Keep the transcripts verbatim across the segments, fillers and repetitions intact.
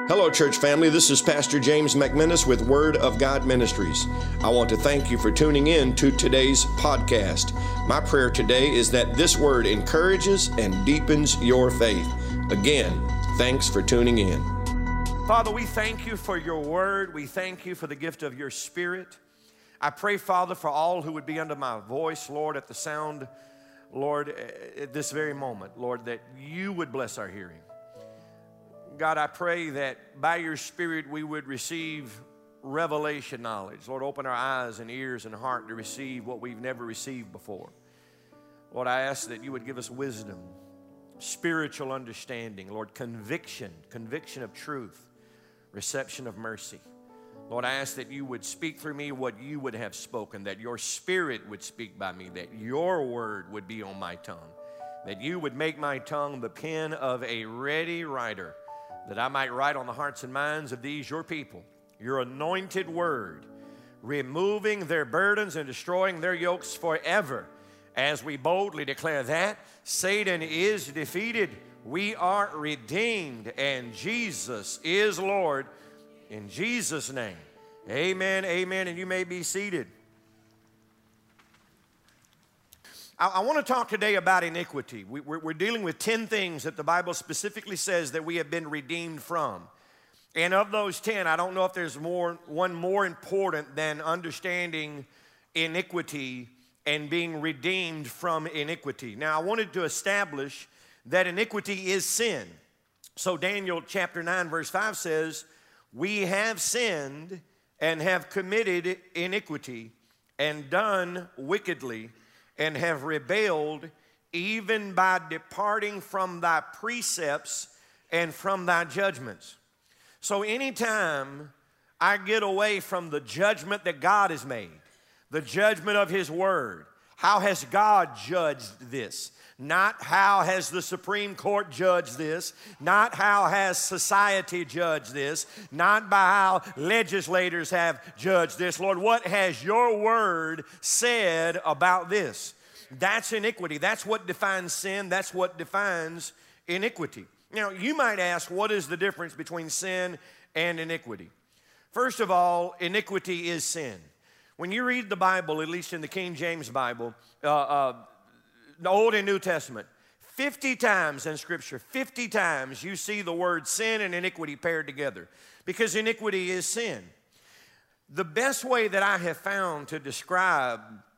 Hello, church family. This is Pastor James McMinnis with Word of God Ministries. I want to thank you for tuning in to today's podcast. My prayer today is that this word encourages and deepens your faith. Again, thanks for tuning in. Father, we thank you for your word. We thank you for the gift of your spirit. I pray, Father, for all who would be under my voice, Lord, at the sound, Lord, at this very moment, Lord, that you would bless our hearing. God, I pray that by your Spirit we would receive revelation knowledge. Lord, open our eyes and ears and heart to receive what we've never received before. Lord, I ask that you would give us wisdom, spiritual understanding, Lord, conviction, conviction of truth, reception of mercy. Lord, I ask that you would speak through me what you would have spoken, that your Spirit would speak by me, that your word would be on my tongue, that you would make my tongue the pen of a ready writer, that I might write on the hearts and minds of these your people, your anointed word, removing their burdens and destroying their yokes forever, as we boldly declare that Satan is defeated, we are redeemed, and Jesus is Lord. In Jesus' name, amen, amen, and you may be seated. I want to talk today about iniquity. We're dealing with ten things that the Bible specifically says that we have been redeemed from. And of those ten, I don't know if there's more, one more important than understanding iniquity and being redeemed from iniquity. Now, I wanted to establish that iniquity is sin. So Daniel chapter nine verse five says, we have sinned and have committed iniquity and done wickedly, and have rebelled even by departing from thy precepts and from thy judgments. So anytime I get away from the judgment that God has made, the judgment of his word, how has God judged this? Not how has the Supreme Court judged this, not how has society judged this, not by how legislators have judged this. Lord, what has your word said about this? That's iniquity. That's what defines sin. That's what defines iniquity. Now, you might ask, what is the difference between sin and iniquity? First of all, iniquity is sin. When you read the Bible, at least in the King James Bible, uh, uh, the Old and New Testament, fifty times in Scripture, fifty times you see the word sin and iniquity paired together, because iniquity is sin. The best way that I have found to describe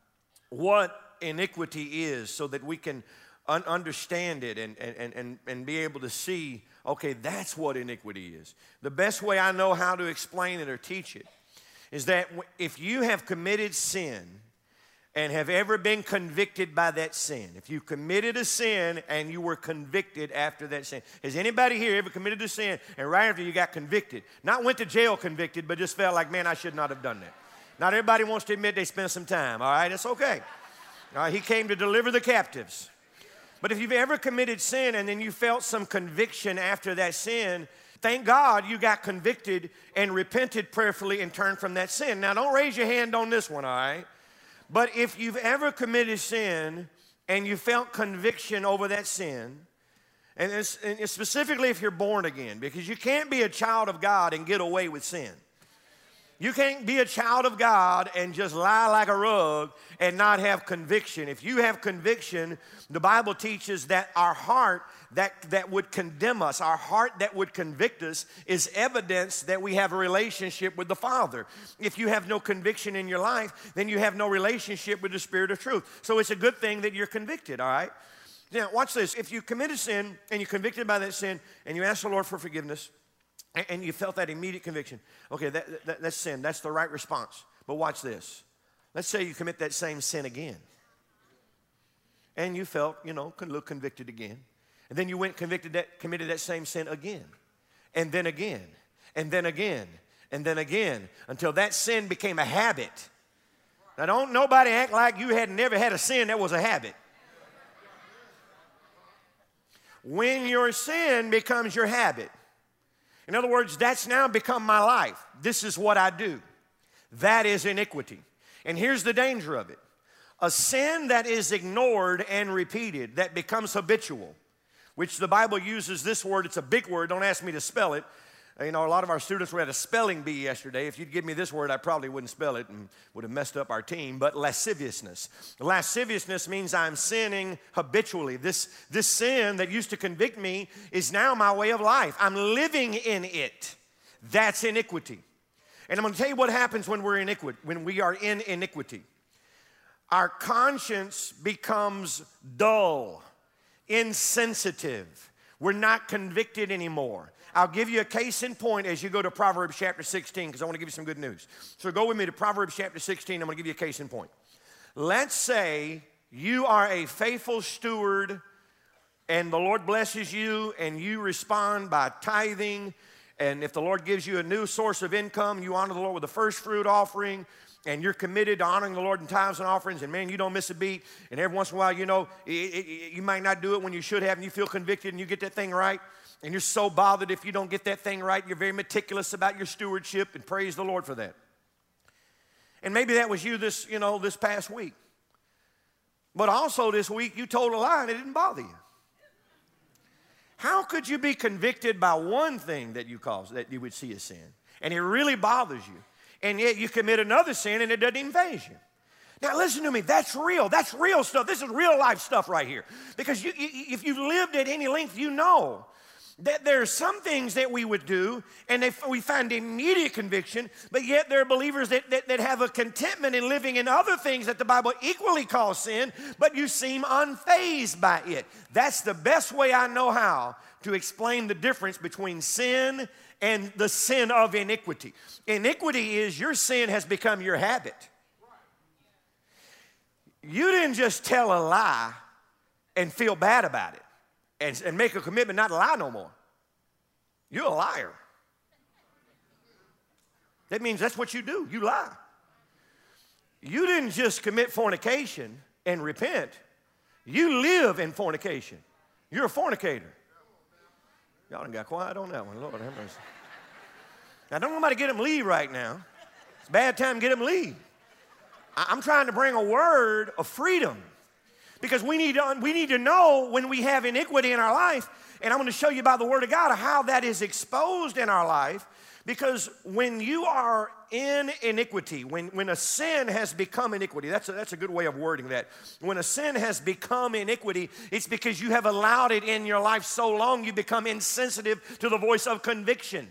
what iniquity is so that we can un- understand it and, and, and, and be able to see, okay, that's what iniquity is. The best way I know how to explain it or teach it is that if you have committed sin and have ever been convicted by that sin, if you committed a sin and you were convicted after that sin, has anybody here ever committed a sin and right after you got convicted, not went to jail convicted, but just felt like, man, I should not have done that? Not everybody wants to admit they spent some time, all right? It's okay. All right, he came to deliver the captives. But if you've ever committed sin and then you felt some conviction after that sin, thank God you got convicted and repented prayerfully and turned from that sin. Now, don't raise your hand on this one, all right? But if you've ever committed sin and you felt conviction over that sin, and, it's, and it's specifically if you're born again, because you can't be a child of God and get away with sin. You can't be a child of God and just lie like a rug and not have conviction. If you have conviction, the Bible teaches that our heart that, that would condemn us, our heart that would convict us, is evidence that we have a relationship with the Father. If you have no conviction in your life, then you have no relationship with the Spirit of truth. So it's a good thing that you're convicted, all right? Now, watch this. If you committed sin and you're convicted by that sin and you ask the Lord for forgiveness, and you felt that immediate conviction, okay, that, that, that's sin. That's the right response. But watch this. Let's say you commit that same sin again. And you felt, you know, a little convicted again. And then you went convicted that, committed that same sin again. And then again. And then again. And then again. Until that sin became a habit. Now, don't nobody act like you had never had a sin that was a habit. When your sin becomes your habit, in other words, that's now become my life. This is what I do. That is iniquity. And here's the danger of it. A sin that is ignored and repeated, that becomes habitual, which the Bible uses this word, it's a big word, don't ask me to spell it, You know, a lot of our students were at a spelling bee yesterday. If you'd give me this word, I probably wouldn't spell it and would have messed up our team. But lasciviousness. Lasciviousness means I'm sinning habitually. This, this sin that used to convict me is now my way of life. I'm living in it. That's iniquity. And I'm going to tell you what happens when we're iniquity, when we are in iniquity. Our conscience becomes dull, insensitive. We're not convicted anymore. I'll give you a case in point as you go to Proverbs chapter sixteen, because I want to give you some good news. So go with me to Proverbs chapter sixteen. I'm going to give you a case in point. Let's say you are a faithful steward and the Lord blesses you and you respond by tithing. And if the Lord gives you a new source of income, you honor the Lord with the first fruit offering, and you're committed to honoring the Lord in tithes and offerings, and man, you don't miss a beat. And every once in a while, you know, it, it, you might not do it when you should have, and you feel convicted and you get that thing right. And you're so bothered if you don't get that thing right. You're very meticulous about your stewardship, and praise the Lord for that. And maybe that was you this, you know, this past week. But also this week you told a lie and it didn't bother you. How could you be convicted by one thing that you caused, that you would see as sin, and it really bothers you, and yet you commit another sin and it doesn't even faze you? Now listen to me, that's real. That's real stuff. This is real life stuff right here. Because you, you, if you've lived at any length, you know that there are some things that we would do, and they, we find immediate conviction, but yet there are believers that, that, that have a contentment in living in other things that the Bible equally calls sin, but you seem unfazed by it. That's the best way I know how to explain the difference between sin and the sin of iniquity. Iniquity is your sin has become your habit. You didn't just tell a lie and feel bad about it. And, and make a commitment not to lie no more. You're a liar. That means that's what you do. You lie. You didn't just commit fornication and repent. You live in fornication. You're a fornicator. Y'all done got quiet on that one. Lord have mercy. Now, don't nobody get them leave right now. It's a bad time to get them leave. I, I'm trying to bring a word of freedom. Because we need, to, we need to know when we have iniquity in our life, and I'm going to show you by the Word of God how that is exposed in our life. Because when you are in iniquity, when, when a sin has become iniquity, that's a, that's a good way of wording that. When a sin has become iniquity, it's because you have allowed it in your life so long you become insensitive to the voice of conviction.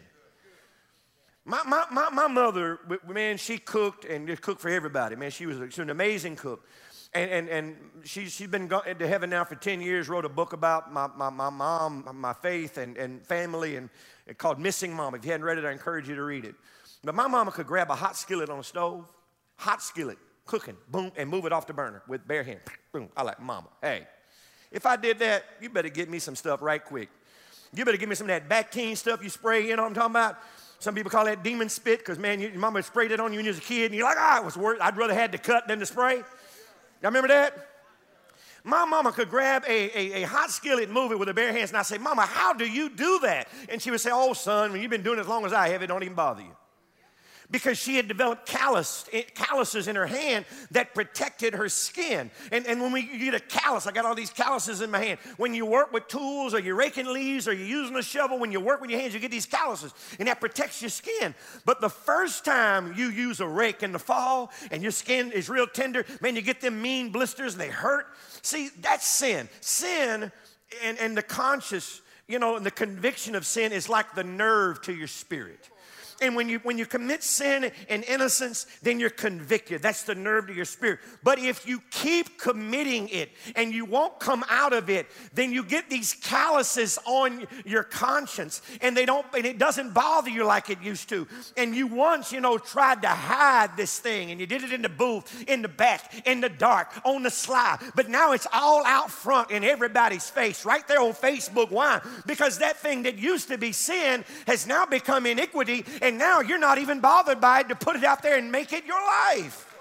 My, my, my, my mother, man, she cooked and just cooked for everybody. Man, she was, she was an amazing cook. And, and, and she, she's been going to heaven now for ten years, wrote a book about my, my, my mom, my faith and, and family, and it called Missing Mom. If you hadn't read it, I encourage you to read it. But my mama could grab a hot skillet on a stove, hot skillet, cooking, boom, and move it off the burner with bare hand. Boom. I like, mama, hey, if I did that, you better get me some stuff right quick. You better give me some of that Bactine stuff you spray, you know what I'm talking about? Some people call that demon spit because, man, your mama sprayed it on you when you was a kid, and you're like, ah, it was worse. I'd rather have the cut than the spray. Y'all remember that? My mama could grab a, a, a hot skillet and move it with her bare hands, and I say, Mama, how do you do that? And she would say, oh, son, when you've been doing it as long as I have, it don't even bother you. Because she had developed callus, calluses in her hand that protected her skin. And, and when we you get a callus, I got all these calluses in my hand. When you work with tools or you're raking leaves or you're using a shovel, when you work with your hands, you get these calluses, and that protects your skin. But the first time you use a rake in the fall and your skin is real tender, man, you get them mean blisters and they hurt. See, that's sin. Sin and, and the conscious, you know, and the conviction of sin is like the nerve to your spirit. And when you, when you commit sin and innocence, then you're convicted. That's the nerve to your spirit. But if you keep committing it and you won't come out of it, then you get these calluses on your conscience, and they don't, and it doesn't bother you like it used to. And you once, you know, tried to hide this thing, and you did it in the booth, in the back, in the dark, on the sly. But now it's all out front in everybody's face, right there on Facebook. Why? Because that thing that used to be sin has now become iniquity, and now you're not even bothered by it to put it out there and make it your life.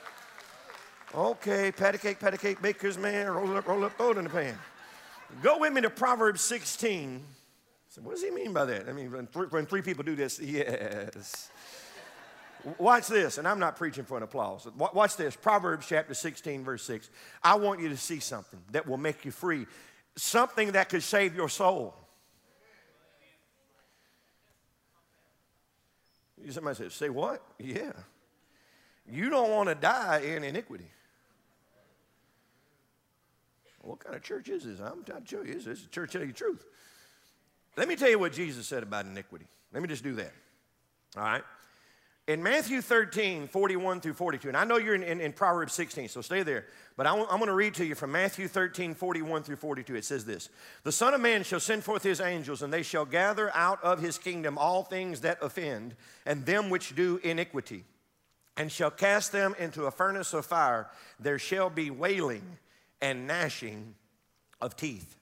Okay, patty cake, patty cake, baker's man, roll it up, roll it up, throw it in the pan. Go with me to Proverbs sixteen. So what does he mean by that? I mean, when three, when three people do this, yes. Watch this, and I'm not preaching for an applause. Watch this, Proverbs chapter sixteen, verse six. I want you to see something that will make you free, something that could save your soul. Somebody says, say what? Yeah. You don't want to die in iniquity. What kind of church is this? I'm trying to tell you, this is a church tell you the truth. Let me tell you what Jesus said about iniquity. Let me just do that. All right? In Matthew thirteen, forty-one through forty-two, and I know you're in, in, in Proverbs sixteen, so stay there. But I w- I'm going to read to you from Matthew thirteen, forty-one through forty-two. It says this: The Son of Man shall send forth his angels, and they shall gather out of his kingdom all things that offend, and them which do iniquity, and shall cast them into a furnace of fire. There shall be wailing and gnashing of teeth.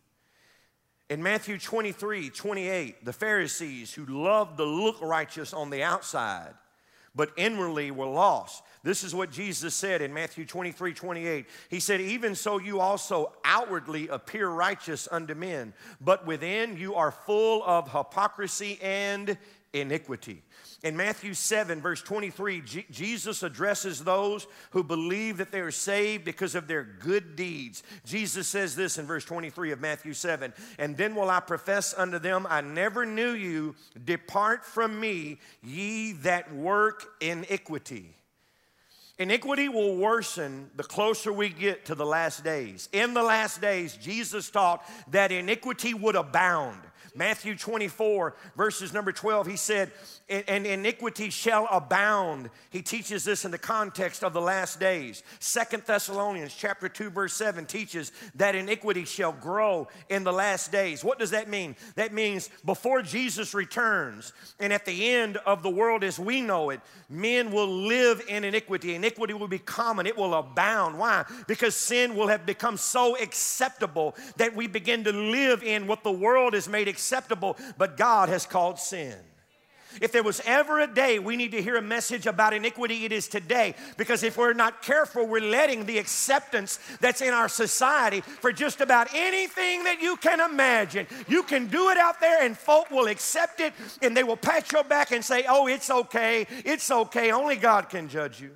In Matthew twenty-three, twenty-eight, the Pharisees who loved to look righteous on the outside, but inwardly were lost. This is what Jesus said in Matthew twenty-three, twenty-eight. He said, even so you also outwardly appear righteous unto men, but within you are full of hypocrisy and iniquity. In Matthew seven, verse twenty-three, G- Jesus addresses those who believe that they are saved because of their good deeds. Jesus says this in verse twenty-three of Matthew seven, and then will I profess unto them, I never knew you. Depart from me, ye that work iniquity. Iniquity will worsen the closer we get to the last days. In the last days, Jesus taught that iniquity would abound. Matthew twenty-four, verses number twelve, he said, and iniquity shall abound. He teaches this in the context of the last days. Second Thessalonians chapter two, verse seven teaches that iniquity shall grow in the last days. What does that mean? That means before Jesus returns and at the end of the world as we know it, men will live in iniquity. Iniquity will be common. It will abound. Why? Because sin will have become so acceptable that we begin to live in what the world has made acceptable, but God has called sin. If there was ever a day we need to hear a message about iniquity, it is today. Because if we're not careful, we're letting the acceptance that's in our society for just about anything that you can imagine. You can do it out there and folk will accept it and they will pat your back and say, oh, it's okay, it's okay, only God can judge you.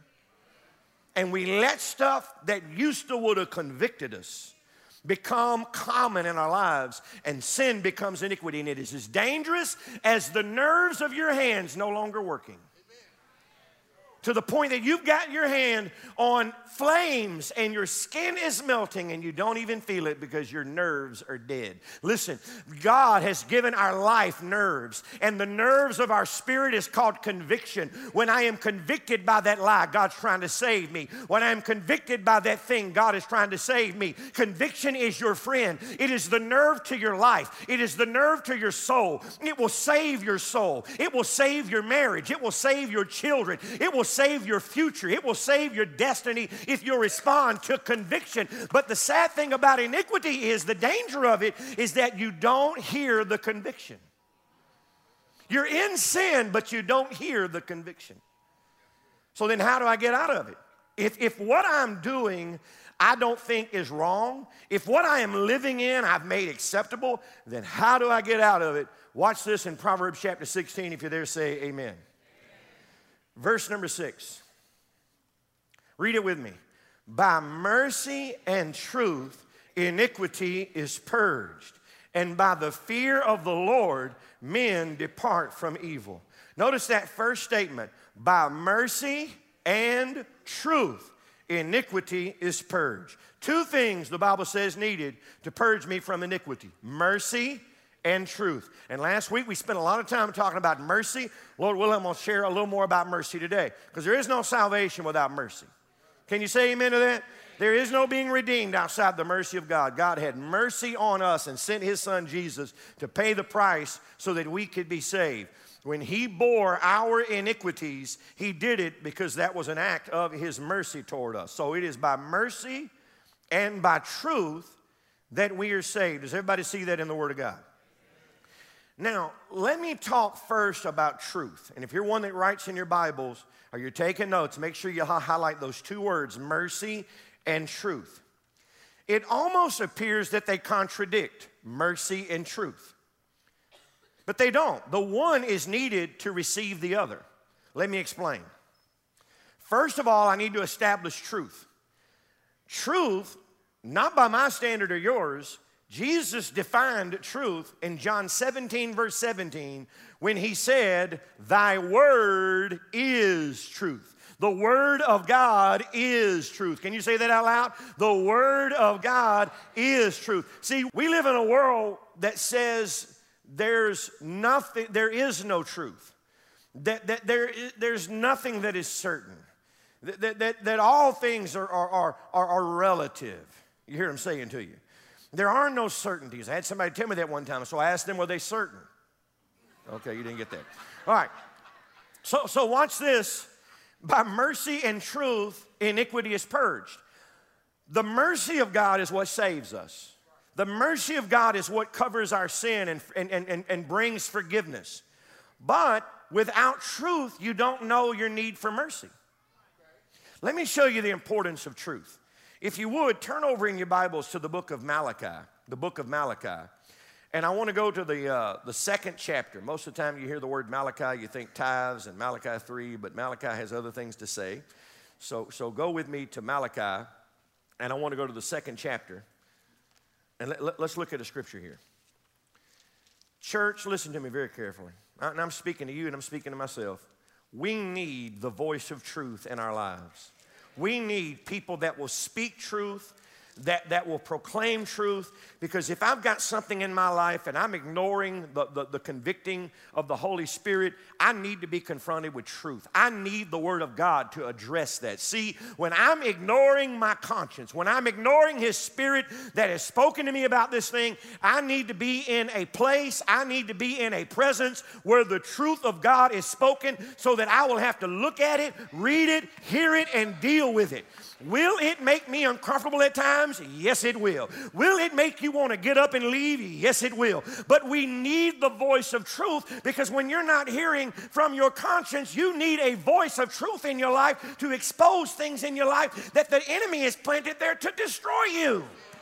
And we let stuff that used to would have convicted us become common in our lives, and sin becomes iniquity, and it is as dangerous as the nerves of your hands no longer working. To the point that you've got your hand on flames and your skin is melting and you don't even feel it because your nerves are dead. Listen, God has given our life nerves, and the nerves of our spirit is called conviction. When I am convicted by that lie, God's trying to save me. When I am convicted by that thing, God is trying to save me. Conviction is your friend. It is the nerve to your life. It is the nerve to your soul. It will save your soul. It will save your marriage. It will save your children. It will save your future. It will save your destiny if you respond to conviction. But the sad thing about iniquity is the danger of it is that you don't hear the conviction. You're in sin, but you don't hear the conviction. So then how do I get out of it? If, if what I'm doing I don't think is wrong, if what I am living in I've made acceptable, then how do I get out of it? Watch this in Proverbs chapter sixteen. If you're there, say amen. Verse number six. Read it with me. By mercy and truth, iniquity is purged, and by the fear of the Lord, men depart from evil. Notice that first statement. By mercy and truth, iniquity is purged. Two things the Bible says needed to purge me from iniquity. Mercy and truth. And last week we spent a lot of time talking about mercy. Lord willing, I'm going to share a little more about mercy today, because there is no salvation without mercy. Can you say amen to that? There is no being redeemed outside the mercy of God. God had mercy on us and sent his son Jesus to pay the price so that we could be saved. When he bore our iniquities, he did it because that was an act of his mercy toward us. So it is by mercy and by truth that we are saved. Does everybody see that in the Word of God? Now, let me talk first about truth. And if you're one that writes in your Bibles or you're taking notes, make sure you highlight those two words, mercy and truth. It almost appears that they contradict mercy and truth. But they don't. The one is needed to receive the other. Let me explain. First of all, I need to establish truth. Truth, not by my standard or yours, Jesus defined truth in John seventeen, verse seventeen, when he said, thy word is truth. The word of God is truth. Can you say that out loud? The word of God is truth. See, we live in a world that says there's nothing, there is no truth. That, that there is, there's nothing that is certain. That, that, that, that all things are, are, are, are, are relative. You hear him saying to you. There are no certainties. I had somebody tell me that one time, so I asked them, were they certain? Okay, you didn't get that. All right. So, so watch this. By mercy and truth, iniquity is purged. The mercy of God is what saves us. The mercy of God is what covers our sin and, and, and, and brings forgiveness. But without truth, you don't know your need for mercy. Let me show you the importance of truth. If you would, turn over in your Bibles to the book of Malachi, the book of Malachi. And I want to go to the, uh, the second chapter. Most of the time you hear the word Malachi, you think tithes and Malachi three, but Malachi has other things to say. So, so go with me to Malachi, and I want to go to the second chapter. And let, let, let's look at a scripture here. Church, listen to me very carefully. And I'm speaking to you and I'm speaking to myself. We need the voice of truth in our lives. We need people that will speak truth, that, that will proclaim truth, because if I've got something in my life and I'm ignoring the, the, the convicting of the Holy Spirit, I need to be confronted with truth. I need the Word of God to address that. See, when I'm ignoring my conscience, when I'm ignoring His Spirit that has spoken to me about this thing, I need to be in a place, I need to be in a presence where the truth of God is spoken, so that I will have to look at it, read it, hear it, and deal with it. Will it make me uncomfortable at times? Yes, it will. Will it make you want to get up and leave? Yes, it will. But we need the voice of truth, because when you're not hearing from your conscience, you need a voice of truth in your life to expose things in your life that the enemy has planted there to destroy you.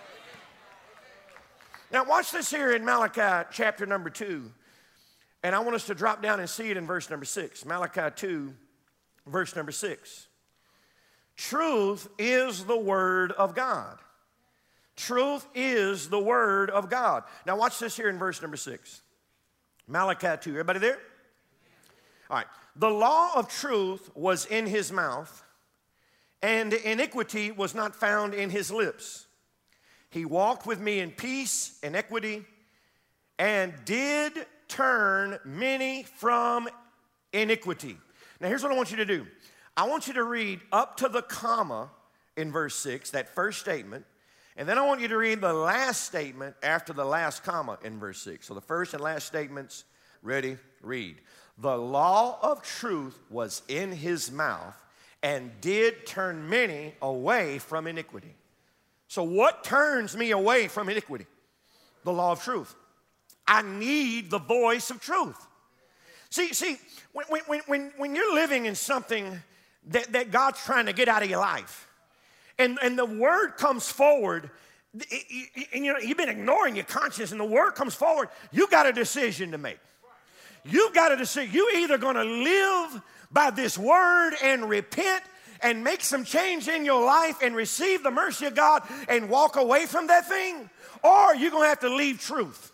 Now watch this here in Malachi chapter number two. And I want us to drop down and see it in verse number six. Malachi two, verse number six. Truth is the word of God. Truth is the word of God. Now watch this here in verse number six. Malachi two. Everybody there? All right. The law of truth was in his mouth, and iniquity was not found in his lips. He walked with me in peace and equity, and did turn many from iniquity. Now here's what I want you to do. I want you to read up to the comma in verse six, that first statement, and then I want you to read the last statement after the last comma in verse six. So the first and last statements, ready, read. The law of truth was in his mouth, and did turn many away from iniquity. So what turns me away from iniquity? The law of truth. I need the voice of truth. See, see, when, when, when, when you're living in something that, that God's trying to get out of your life, and, and the word comes forward, and you know, you've been ignoring your conscience, and the word comes forward, you got a decision to make. You've got a decision. You're either going to live by this word and repent and make some change in your life and receive the mercy of God and walk away from that thing, or you're going to have to leave truth.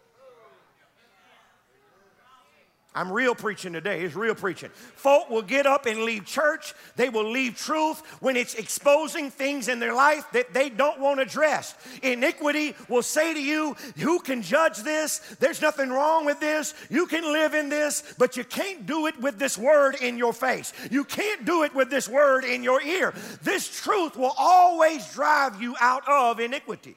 I'm real preaching today. It's real preaching. Folk will get up and leave church. They will leave truth when it's exposing things in their life that they don't want addressed. Iniquity will say to you, who can judge this? There's nothing wrong with this. You can live in this, but you can't do it with this word in your face. You can't do it with this word in your ear. This truth will always drive you out of iniquity.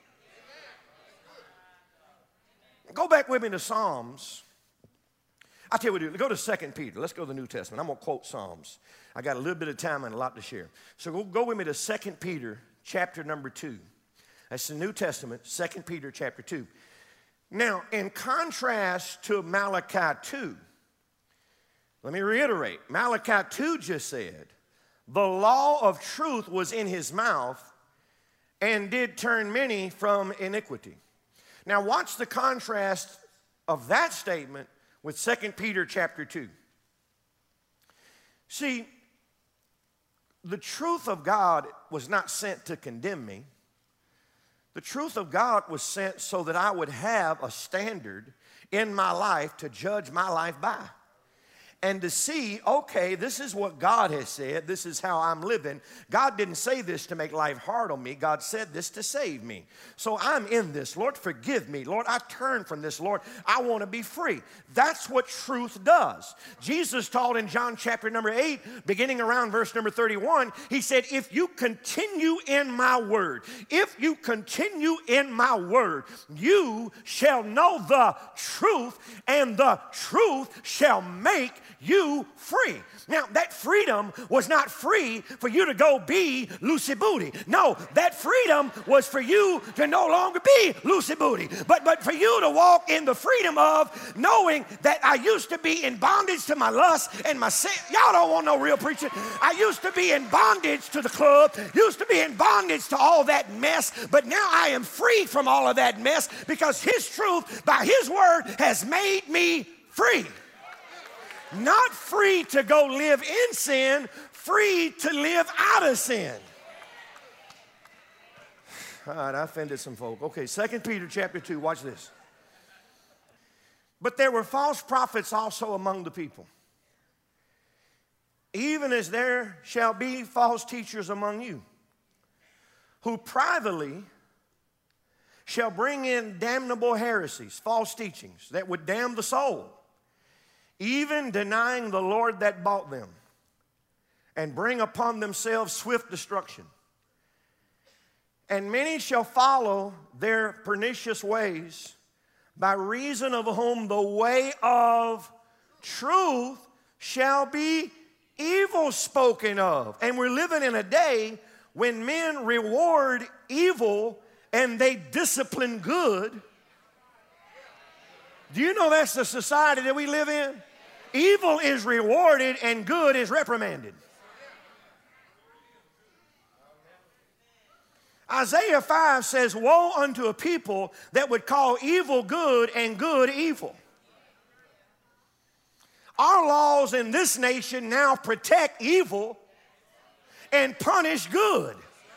Go back with me to Psalms. I'll tell you what we do. Go to Second Peter. Let's go to the New Testament. I'm going to quote Psalms. I got a little bit of time and a lot to share. So go, go with me to Second Peter chapter number two. That's the New Testament, Second Peter chapter two. Now, in contrast to Malachi two, let me reiterate. Malachi two just said, the law of truth was in his mouth, and did turn many from iniquity. Now watch the contrast of that statement with Second Peter chapter two. See, the truth of God was not sent to condemn me. The truth of God was sent so that I would have a standard in my life to judge my life by. And to see, okay, this is what God has said. This is how I'm living. God didn't say this to make life hard on me. God said this to save me. So I'm in this. Lord, forgive me. Lord, I turn from this. Lord, I want to be free. That's what truth does. Jesus taught in John chapter number eight, beginning around verse number thirty-one, he said, if you continue in my word, if you continue in my word, you shall know the truth, and the truth shall make you free. Now, that freedom was not free for you to go be loosey booty. No, that freedom was for you to no longer be loosey booty, but, but for you to walk in the freedom of knowing that I used to be in bondage to my lust and my sin. Y'all don't want no real preaching. I used to be in bondage to the club, used to be in bondage to all that mess, but now I am free from all of that mess because His truth by His word has made me free. Not free to go live in sin, free to live out of sin. All right, I offended some folk. Okay, Second Peter chapter two, watch this. But there were false prophets also among the people, even as there shall be false teachers among you, who privately shall bring in damnable heresies, false teachings that would damn the soul, even denying the Lord that bought them, and bring upon themselves swift destruction. And many shall follow their pernicious ways, by reason of whom the way of truth shall be evil spoken of. And we're living in a day when men reward evil and they discipline good. Do you know that's the society that we live in? Evil is rewarded and good is reprimanded. Isaiah five says, woe unto a people that would call evil good and good evil. Our laws in this nation now protect evil and punish good.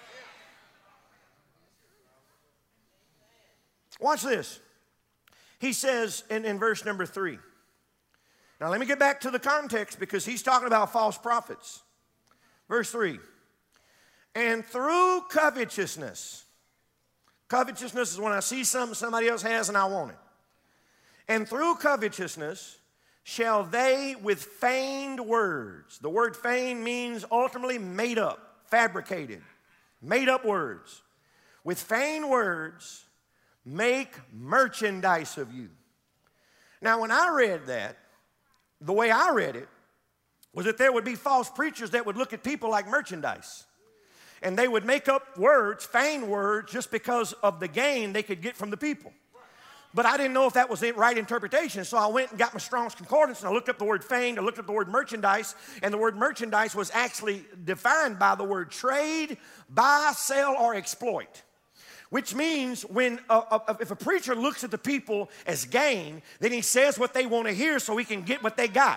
Watch this. He says in, in verse number three. Now let me get back to the context because he's talking about false prophets. Verse three. And through covetousness. Covetousness is when I see something somebody else has and I want it. And through covetousness shall they with feigned words. The word feigned means ultimately made up, fabricated, made up words. With feigned words make merchandise of you. Now when I read that, the way I read it was that there would be false preachers that would look at people like merchandise. And they would make up words, feigned words, just because of the gain they could get from the people. But I didn't know if that was the right interpretation, so I went and got my Strong's Concordance, and I looked up the word feigned, I looked up the word merchandise, and the word merchandise was actually defined by the word trade, buy, sell, or exploit. Which means when a, a, if a preacher looks at the people as gain, then he says what they want to hear so he can get what they got.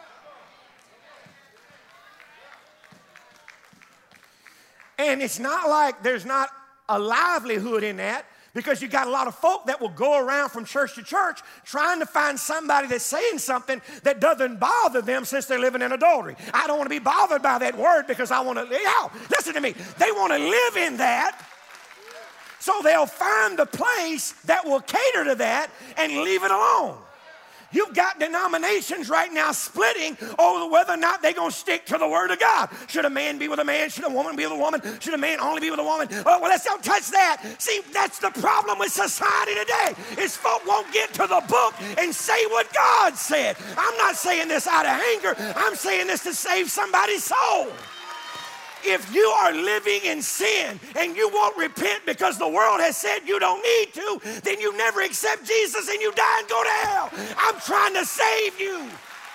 And it's not like there's not a livelihood in that, because you got a lot of folk that will go around from church to church trying to find somebody that's saying something that doesn't bother them since they're living in adultery. I don't want to be bothered by that word because I want to, yeah, listen to me. They want to live in that. So they'll find the place that will cater to that and leave it alone. You've got denominations right now splitting over whether or not they're going to stick to the Word of God. Should a man be with a man? Should a woman be with a woman? Should a man only be with a woman? Oh, well, let's don't touch that. See, that's the problem with society today, is folk won't get to the book and say what God said. I'm not saying this out of anger. I'm saying this to save somebody's soul. If you are living in sin and you won't repent because the world has said you don't need to, then you never accept Jesus and you die and go to hell. I'm trying to save you.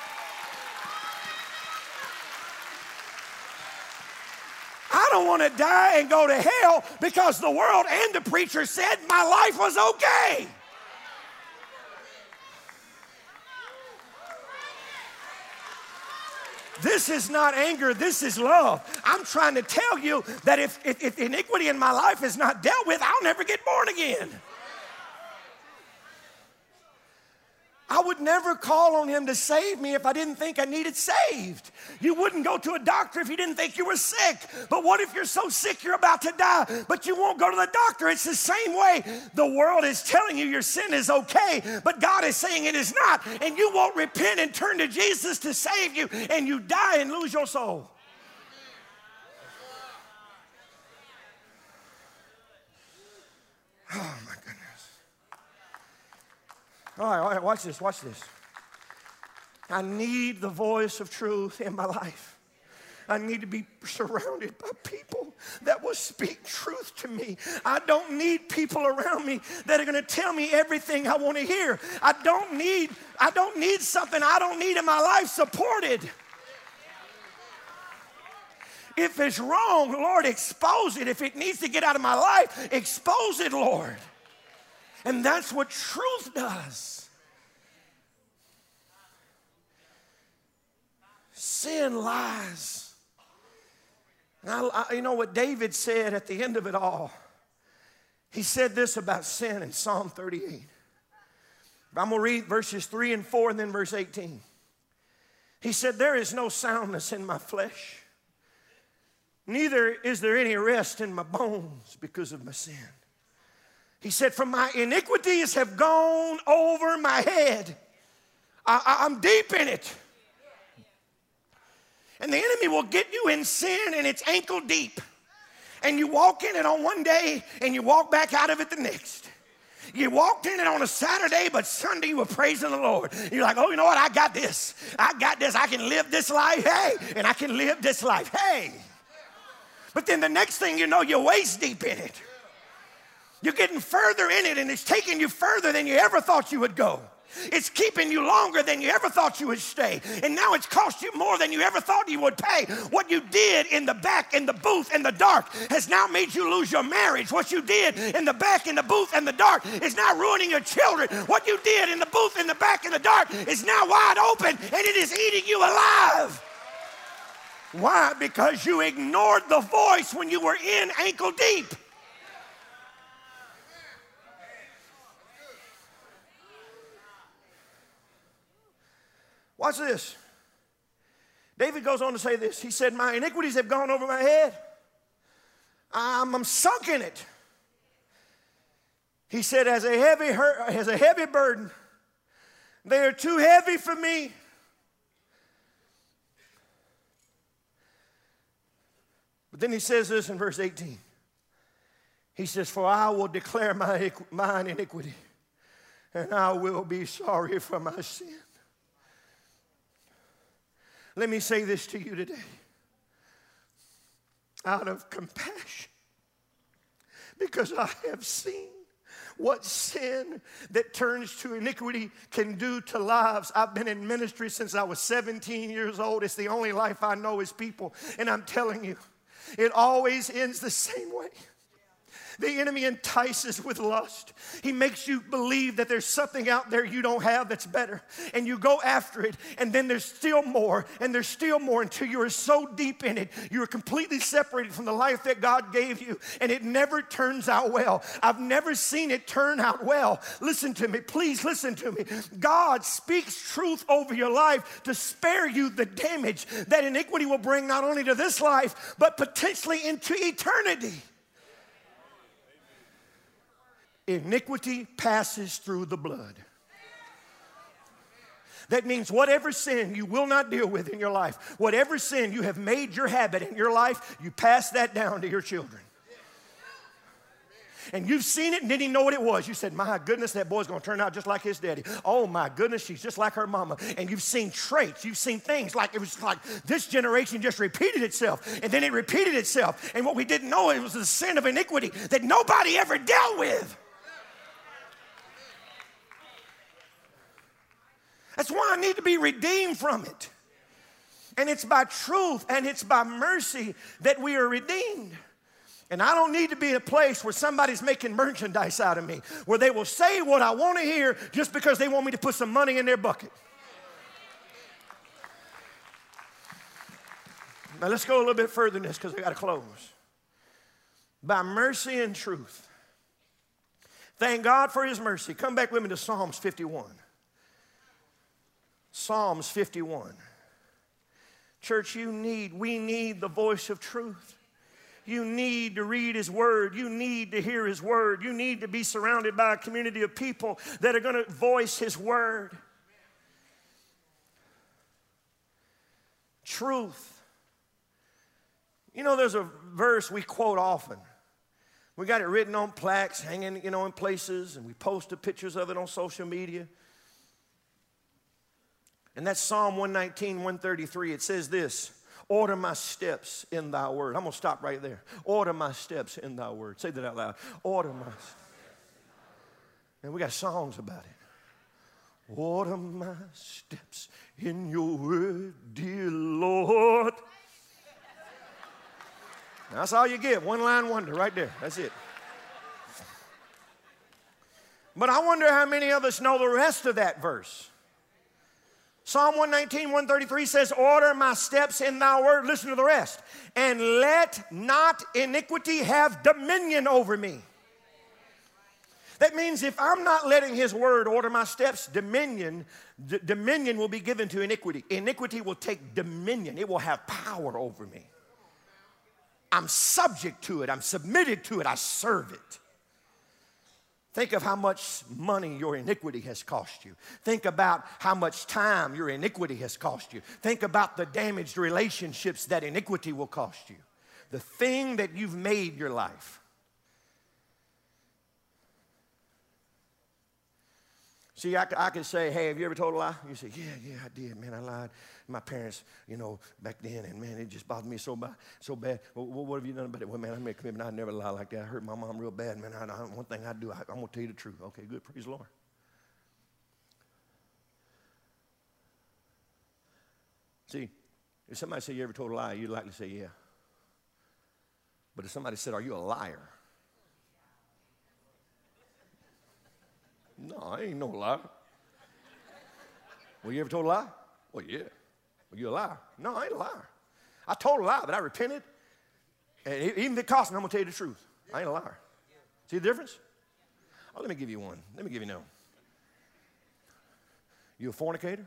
I don't want to die and go to hell because the world and the preacher said my life was okay. This is not anger, this is love. I'm trying to tell you that if, if, if iniquity in my life is not dealt with, I'll never get born again. I would never call on him to save me if I didn't think I needed saved. You wouldn't go to a doctor if you didn't think you were sick. But what if you're so sick you're about to die, but you won't go to the doctor? It's the same way. The world is telling you your sin is okay, but God is saying it is not. And you won't repent and turn to Jesus to save you, and you die and lose your soul. Oh, my goodness. All right, all right, watch this, watch this. I need the voice of truth in my life. I need to be surrounded by people that will speak truth to me. I don't need people around me that are going to tell me everything I want to hear. I don't need, I don't need something I don't need in my life supported. If it's wrong, Lord, expose it. If it needs to get out of my life, expose it, Lord. And that's what truth does. Sin lies. And I, I, you know what David said at the end of it all? He said this about sin in Psalm thirty-eight. I'm going to read verses three and four and then verse eighteen. He said, there is no soundness in my flesh, neither is there any rest in my bones because of my sin. He said, for my iniquities have gone over my head. I, I, I'm deep in it. And the enemy will get you in sin and it's ankle deep. And you walk in it on one day and you walk back out of it the next. You walked in it on a Saturday, but Sunday you were praising the Lord. You're like, oh, you know what? I got this. I got this. I can live this life. Hey, and I can live this life. Hey. But then the next thing you know, you're waist deep in it. You're getting further in it, and it's taking you further than you ever thought you would go. It's keeping you longer than you ever thought you would stay. And now it's cost you more than you ever thought you would pay. What you did in the back, in the booth, in the dark has now made you lose your marriage. What you did in the back, in the booth, in the dark is now ruining your children. What you did in the booth, in the back, in the dark is now wide open, and it is eating you alive. Why? Because you ignored the voice when you were in ankle deep. Watch this. David goes on to say this. He said, my iniquities have gone over my head. I'm, I'm sunk in it. He said, as a heavy hurt, as a heavy burden, they are too heavy for me. But then he says this in verse eighteen. He says, for I will declare my, mine iniquity, and I will be sorry for my sin. Let me say this to you today. Out of compassion, because I have seen what sin that turns to iniquity can do to lives. I've been in ministry since I was seventeen years old. It's the only life I know is people. And I'm telling you, it always ends the same way. The enemy entices with lust. He makes you believe that there's something out there you don't have that's better. And you go after it, and then there's still more, and there's still more until you are so deep in it, you are completely separated from the life that God gave you, and it never turns out well. I've never seen it turn out well. Listen to me. Please listen to me. God speaks truth over your life to spare you the damage that iniquity will bring not only to this life, but potentially into eternity. Iniquity passes through the blood. That means whatever sin you will not deal with in your life, whatever sin you have made your habit in your life, you pass that down to your children. And you've seen it and didn't even know what it was. You said, my goodness, that boy's going to turn out just like his daddy. Oh, my goodness, she's just like her mama. And you've seen traits. You've seen things like it was like this generation just repeated itself. And then it repeated itself. And what we didn't know, it was the sin of iniquity that nobody ever dealt with. That's why I need to be redeemed from it. And it's by truth and it's by mercy that we are redeemed. And I don't need to be in a place where somebody's making merchandise out of me, where they will say what I want to hear just because they want me to put some money in their bucket. Now let's go a little bit further than this because I got to close. By mercy and truth. Thank God for his mercy. Come back with me to Psalms fifty-one. Psalms fifty-one. Church, you need, we need the voice of truth. You need to read his word. You need to hear his word. You need to be surrounded by a community of people that are going to voice his word. Truth. You know, there's a verse we quote often. We got it written on plaques, hanging, you know, in places, and we posted pictures of it on social media. And that's Psalm one nineteen, one thirty-three. It says this, order my steps in thy word. I'm going to stop right there. Order my steps in thy word. Say that out loud. Order my steps. And we got songs about it. Order my steps in your word, dear Lord. That's all you get, one line wonder right there. That's it. But I wonder how many of us know the rest of that verse. Psalm one nineteen, one thirty-three says, order my steps in thy word. Listen to the rest. And let not iniquity have dominion over me. That means if I'm not letting his word order my steps, dominion, d- dominion will be given to iniquity. Iniquity will take dominion. It will have power over me. I'm subject to it. I'm submitted to it. I serve it. Think of how much money your iniquity has cost you. Think about how much time your iniquity has cost you. Think about the damaged relationships that iniquity will cost you. The thing that you've made your life. See, I, I could say, hey, have you ever told a lie? You say, yeah, yeah, I did, man, I lied. My parents, you know, back then, and man, it just bothered me so bad. So bad. Well, what have you done about it? Well, man, I made a commitment. I never lie like that. I hurt my mom real bad, man. I, I, one thing I do, I, I'm going to tell you the truth. Okay, good, praise the Lord. See, if somebody said you ever told a lie, you'd likely say, yeah. But if somebody said, are you a liar? No, I ain't no liar. Well, you ever told a lie? Well, yeah. Well, you a liar? No, I ain't a liar. I told a lie, but I repented. And even if it cost me, I'm going to tell you the truth. I ain't a liar. See the difference? Oh, let me give you one. Let me give you one. You a fornicator?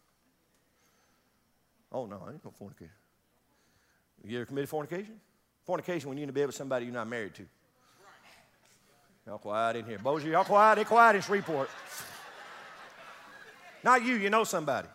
Oh, no, I ain't no fornicator. You ever committed fornication? Fornication when you're in the bed with somebody you're not married to. Y'all quiet in here. Bozier, y'all quiet. They quiet in Shreveport. Not you, you know somebody.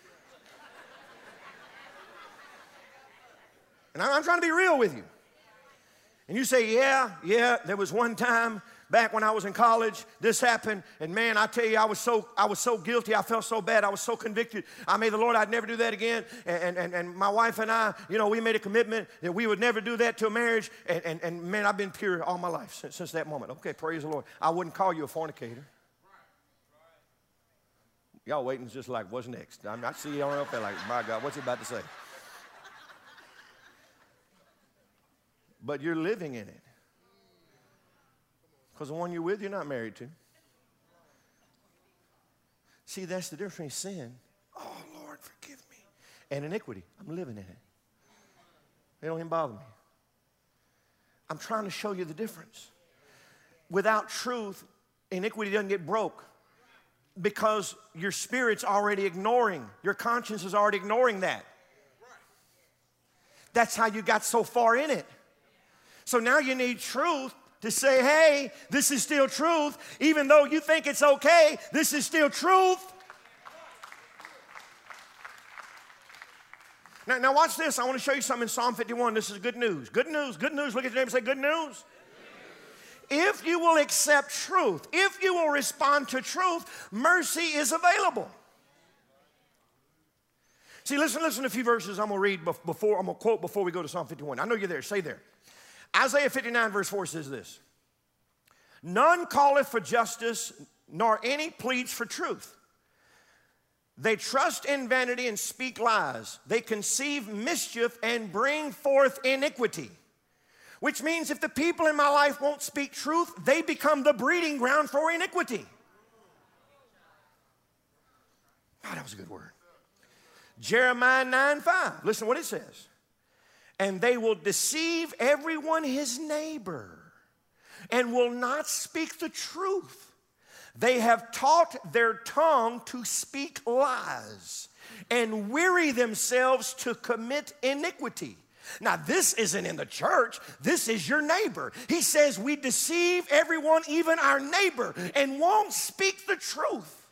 And I'm trying to be real with you. And you say, yeah, yeah, there was one time back when I was in college, this happened, and man, I tell you, I was so I was so guilty, I felt so bad, I was so convicted. I made the Lord I'd never do that again. And, and, and my wife and I, you know, we made a commitment that we would never do that till marriage. And, and, and man, I've been pure all my life since, since that moment. Okay, praise the Lord. I wouldn't call you a fornicator. Y'all waiting just like, what's next? I, mean, I see y'all up there like, my God, what's he about to say? But you're living in it. Because the one you're with, you're not married to. See, that's the difference between sin. Oh, Lord, forgive me. And iniquity. I'm living in it. They don't even bother me. I'm trying to show you the difference. Without truth, iniquity doesn't get broke. Because your spirit's already ignoring. Your conscience is already ignoring that. That's how you got so far in it. So now you need truth to say, hey, this is still truth. Even though you think it's okay, this is still truth. Now, now watch this. I want to show you something in Psalm fifty-one. This is good news. Good news. Good news. Look at your neighbor and say, good news. If you will accept truth, if you will respond to truth, mercy is available. See, listen, listen to a few verses I'm going to read before, I'm going to quote before we go to Psalm fifty-one. I know you're there. Stay there. Isaiah fifty-nine verse four says this. None calleth for justice, nor any pleads for truth. They trust in vanity and speak lies. They conceive mischief and bring forth iniquity. Which means if the people in my life won't speak truth, they become the breeding ground for iniquity. God, that was a good word. Jeremiah nine five. Listen to what it says. and they will deceive everyone his neighbor, and will not speak the truth. They have taught their tongue to speak lies, and weary themselves to commit iniquity. Now, this isn't in the church. This is your neighbor. He says we deceive everyone, even our neighbor, and won't speak the truth.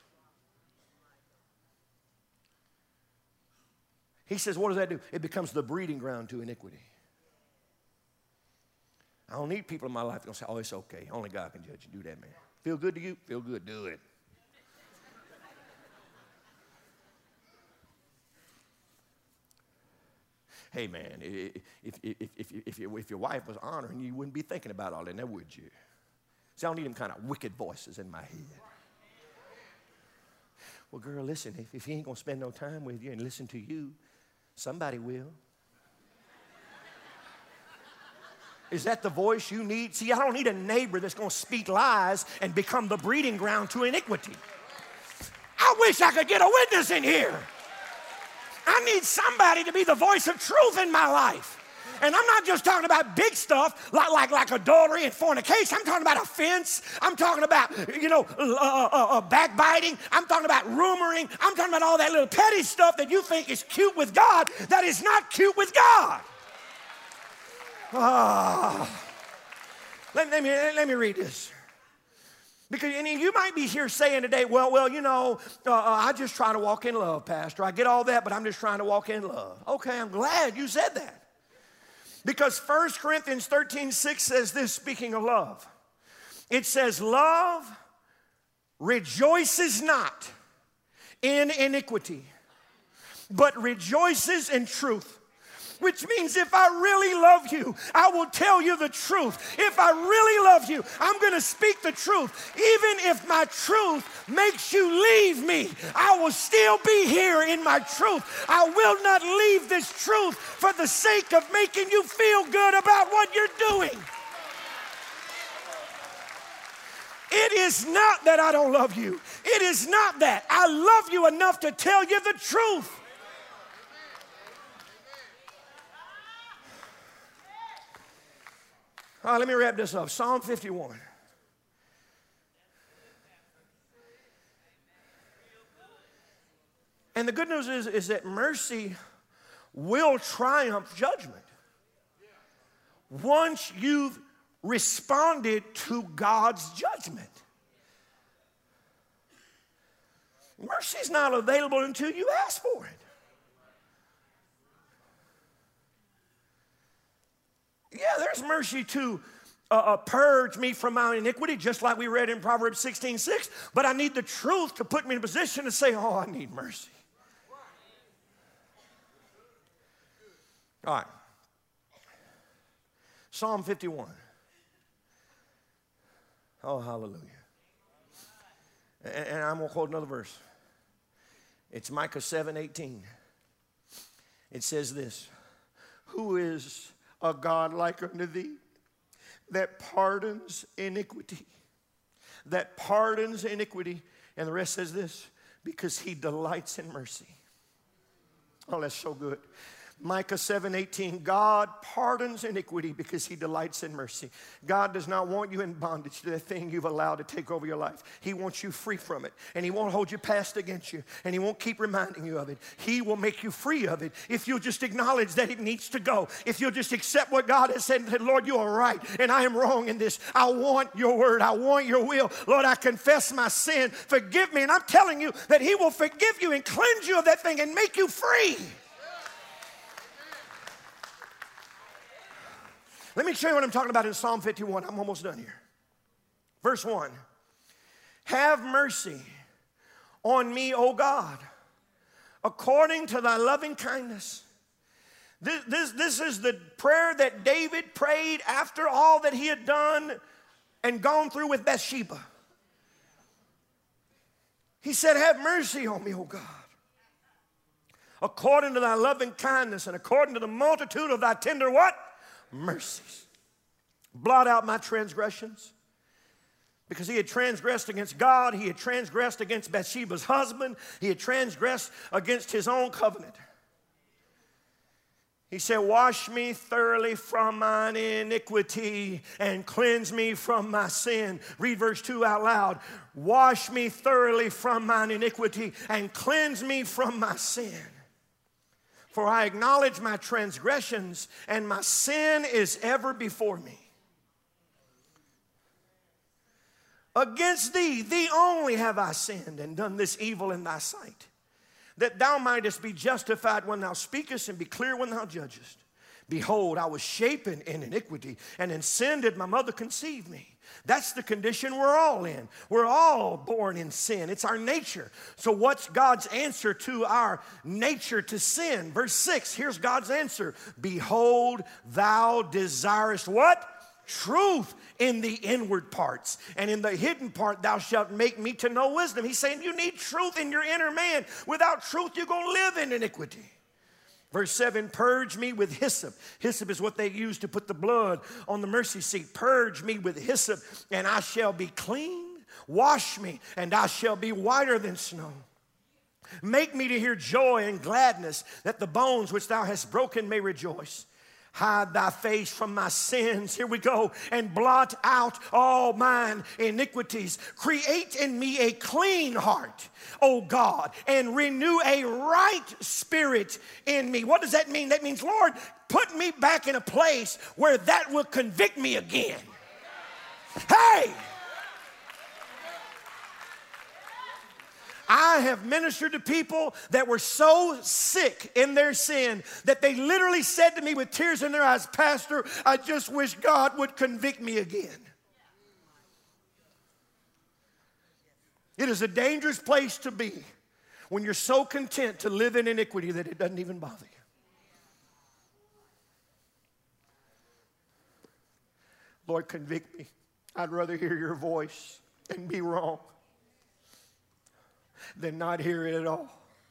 He says, what does that do? It becomes the breeding ground to iniquity. I don't need people in my life that don't say, oh, it's okay. Only God can judge you. Do that, man. Feel good to you? Feel good. Do it. Hey, man, if, if, if, if, if, your, if your wife was honoring you, you wouldn't be thinking about all that, now would you? See, I don't need them kind of wicked voices in my head. Well, girl, listen, if, if he ain't going to spend no time with you and listen to you, somebody will. Is that the voice you need? See, I don't need a neighbor that's going to speak lies and become the breeding ground to iniquity. I wish I could get a witness in here. I need somebody to be the voice of truth in my life. And I'm not just talking about big stuff like, like, like adultery and fornication. I'm talking about offense. I'm talking about, you know, uh, uh, uh, backbiting. I'm talking about rumoring. I'm talking about all that little petty stuff that you think is cute with God that is not cute with God. Ah. Let, let, me, let me read this. Because and you might be here saying today, well, well, you know, uh, uh, I just try to walk in love, Pastor. I get all that, but I'm just trying to walk in love. Okay, I'm glad you said that. Because First Corinthians thirteen six says this, speaking of love. It says, love rejoices not in iniquity, but rejoices in truth. Which means if I really love you, I will tell you the truth. If I really love you, I'm going to speak the truth. Even if my truth makes you leave me, I will still be here in my truth. I will not leave this truth for the sake of making you feel good about what you're doing. It is not that I don't love you. It is not that. I love you enough to tell you the truth. All right, let me wrap this up. Psalm fifty-one. And the good news is, is that mercy will triumph judgment once you've responded to God's judgment. Mercy's not available until you ask for it. Yeah, there's mercy to uh, uh, purge me from my iniquity, just like we read in Proverbs sixteen six. But I need the truth to put me in a position to say, oh, I need mercy. All right. Psalm fifty-one. Oh, hallelujah. And, and I'm going to quote another verse. It's Micah seven eighteen. It says this, who is a God like unto thee, that pardons iniquity, that pardons iniquity. And the rest says this, because he delights in mercy. Oh, that's so good. Micah seven eighteen, God pardons iniquity because he delights in mercy. God does not want you in bondage to the thing you've allowed to take over your life. He wants you free from it, and he won't hold your past against you, and he won't keep reminding you of it. He will make you free of it if you'll just acknowledge that it needs to go. If you'll just accept what God has said and say, Lord, you are right, and I am wrong in this. I want your word. I want your will. Lord, I confess my sin. Forgive me, and I'm telling you that he will forgive you and cleanse you of that thing and make you free. Let me show you what I'm talking about in Psalm fifty-one. I'm almost done here. Verse one. Have mercy on me, O God, according to thy loving kindness. This, this, this is the prayer that David prayed after all that he had done and gone through with Bathsheba. He said, have mercy on me, O God, according to thy loving kindness and according to the multitude of thy tender what? Mercies. Blot out my transgressions. Because he had transgressed against God, he had transgressed against Bathsheba's husband, he had transgressed against his own covenant. He said, wash me thoroughly from mine iniquity and cleanse me from my sin. Read verse two out loud. Wash me thoroughly from mine iniquity and cleanse me from my sin. For I acknowledge my transgressions, and my sin is ever before me. Against thee, thee only have I sinned and done this evil in thy sight, that thou mightest be justified when thou speakest and be clear when thou judgest. Behold, I was shapen in iniquity, and in sin did my mother conceive me. That's the condition we're all in. We're all born in sin. It's our nature. So what's God's answer to our nature to sin? Verse six, here's God's answer. Behold, thou desirest what? Truth in the inward parts, and in the hidden part thou shalt make me to know wisdom. He's saying you need truth in your inner man. Without truth, you're going to live in iniquity. Verse seven, purge me with hyssop. Hyssop is what they use to put the blood on the mercy seat. Purge me with hyssop, and I shall be clean. Wash me, and I shall be whiter than snow. Make me to hear joy and gladness, that the bones which thou hast broken may rejoice. Hide thy face from my sins, here we go, and blot out all mine iniquities. Create in me a clean heart, O God, and renew a right spirit in me. What does that mean? That means, Lord, put me back in a place where that will convict me again. Hey! I have ministered to people that were so sick in their sin that they literally said to me with tears in their eyes, Pastor, I just wish God would convict me again. It is a dangerous place to be when you're so content to live in iniquity that it doesn't even bother you. Lord, convict me. I'd rather hear your voice and be wrong than not hear it at all.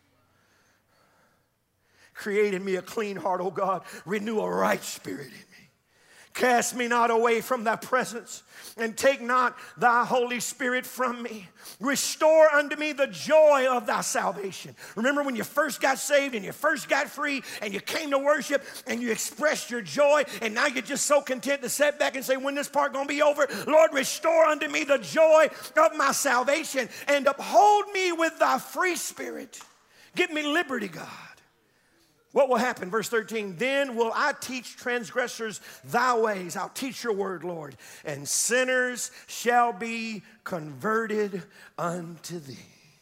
Create in me a clean heart, O God. Renew a right spirit in me. Cast me not away from thy presence, and take not thy Holy Spirit from me. Restore unto me the joy of thy salvation. Remember when you first got saved and you first got free and you came to worship and you expressed your joy, and now you're just so content to sit back and say, when this part gonna be over? Lord, restore unto me the joy of my salvation, and uphold me with thy free spirit. Give me liberty, God. What will happen? Verse thirteen, then will I teach transgressors thy ways. I'll teach your word, Lord. And sinners shall be converted unto thee.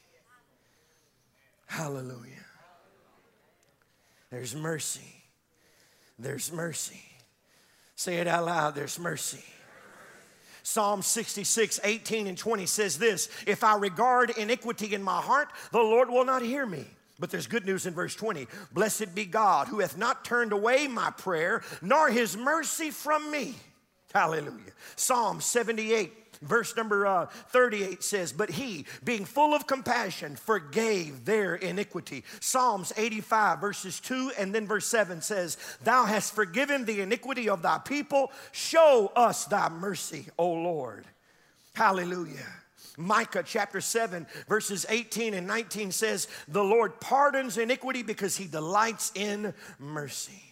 Hallelujah. There's mercy. There's mercy. Say it out loud. There's mercy. Psalm sixty-six, eighteen and twenty says this, if I regard iniquity in my heart, the Lord will not hear me. But there's good news in verse twenty. Blessed be God, who hath not turned away my prayer, nor his mercy from me. Hallelujah. Psalm seventy-eight, verse number uh, thirty-eight says, but he, being full of compassion, forgave their iniquity. Psalms eighty-five, verses two and then verse seven says, thou hast forgiven the iniquity of thy people. Show us thy mercy, O Lord. Hallelujah. Micah chapter seven, verses eighteen and nineteen says, the Lord pardons iniquity because he delights in mercy.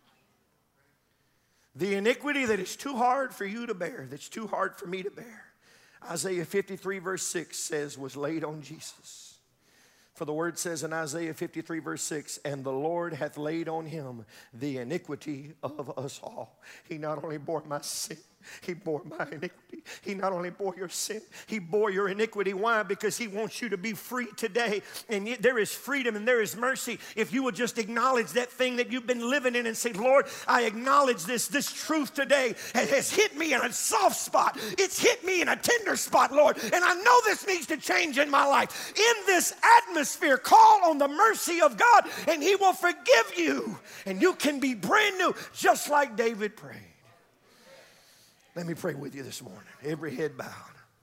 The iniquity that is too hard for you to bear, that's too hard for me to bear, Isaiah fifty-three verse six says was laid on Jesus. For the word says in Isaiah fifty-three verse six, and the Lord hath laid on him the iniquity of us all. He not only bore my sin, he bore my iniquity. He not only bore your sin, he bore your iniquity. Why? Because he wants you to be free today. And there is freedom and there is mercy if you will just acknowledge that thing that you've been living in and say, Lord, I acknowledge this. This truth today has hit me in a soft spot. It's hit me in a tender spot, Lord. And I know this needs to change in my life. In this atmosphere, call on the mercy of God and he will forgive you. And you can be brand new, just like David prayed. Let me pray with you this morning. Every head bowed.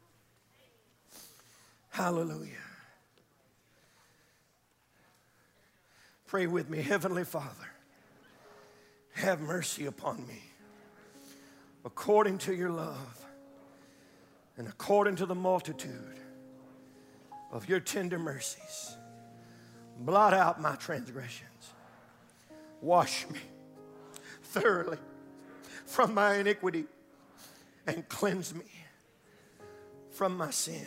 Hallelujah. Pray with me. Heavenly Father, have mercy upon me according to your love and according to the multitude of your tender mercies. Blot out my transgressions. Wash me thoroughly from my iniquity and cleanse me from my sin.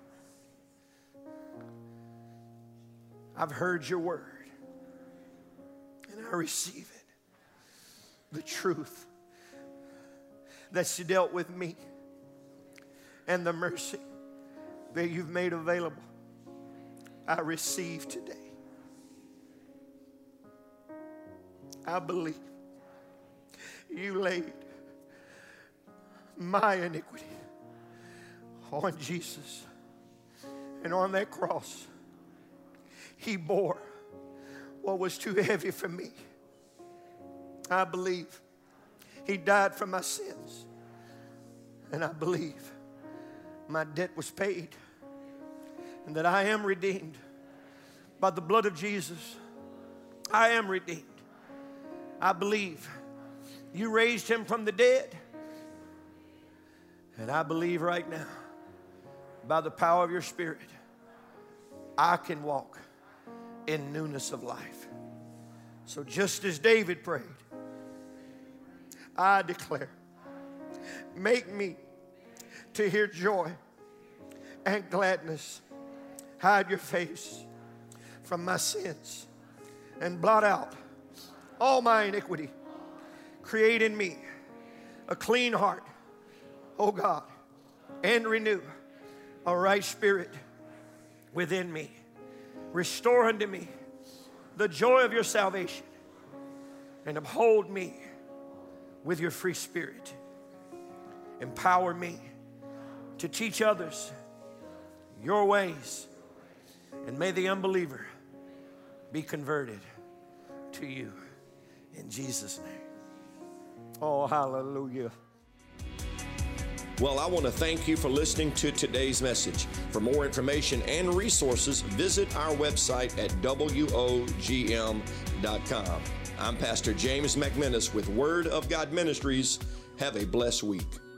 I've heard your word and I receive it. The truth that you dealt with me and the mercy that you've made available, I receive today. I believe you laid my iniquity on Jesus, and on that cross he bore what was too heavy for me. I believe he died for my sins, and I believe my debt was paid and that I am redeemed by the blood of Jesus. I am redeemed. I believe you raised him from the dead, and I believe right now, by the power of your Spirit, I can walk in newness of life. So just as David prayed, I declare, make me to hear joy and gladness. Hide your face from my sins and blot out all my iniquity. Create in me a clean heart, O God, and renew a right spirit within me. Restore unto me the joy of your salvation, and uphold me with your free spirit. Empower me to teach others your ways, and may the unbeliever be converted to you in Jesus' name. Oh, hallelujah. Well, I want to thank you for listening to today's message. For more information and resources, visit our website at W O G M dot com. I'm Pastor James McManus with Word of God Ministries. Have a blessed week.